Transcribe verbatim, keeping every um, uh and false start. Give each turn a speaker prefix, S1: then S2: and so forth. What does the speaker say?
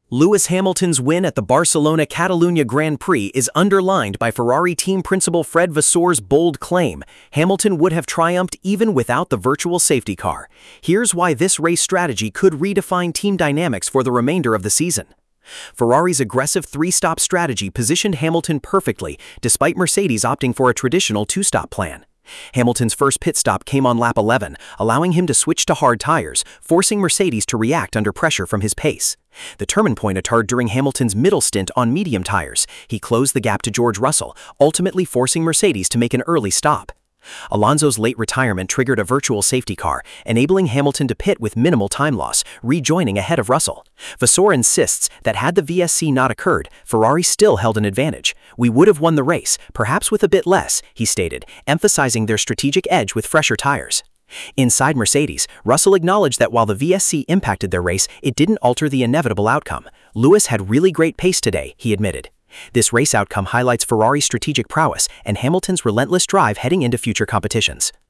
S1: Lewis Hamilton's win at the Barcelona Catalunya Grand Prix is underlined by Ferrari team principal Fred Vasseur's bold claim: Hamilton would have triumphed even without the virtual safety car. Here's why this race strategy could redefine team dynamics for the remainder of the season. Ferrari's aggressive three-stop strategy positioned Hamilton perfectly, despite Mercedes opting for a traditional two-stop plan. Hamilton's first pit stop came on lap eleven, allowing him to switch to hard tires, forcing Mercedes to react under pressure from his pace. The turning point occurred during Hamilton's middle stint on medium tires. He closed the gap to George Russell, ultimately forcing Mercedes to make an early stop. Alonso's late retirement triggered a virtual safety car, enabling Hamilton to pit with minimal time loss, rejoining ahead of Russell. Vasseur insists that had the V S C not occurred, Ferrari still held an advantage. "We would have won the race, perhaps with a bit less," he stated, emphasizing their strategic edge with fresher tires. Inside Mercedes, Russell acknowledged that while the V S C impacted their race, it didn't alter the inevitable outcome. "Lewis had really great pace today," he admitted. This race outcome highlights Ferrari's strategic prowess and Hamilton's relentless drive heading into future competitions.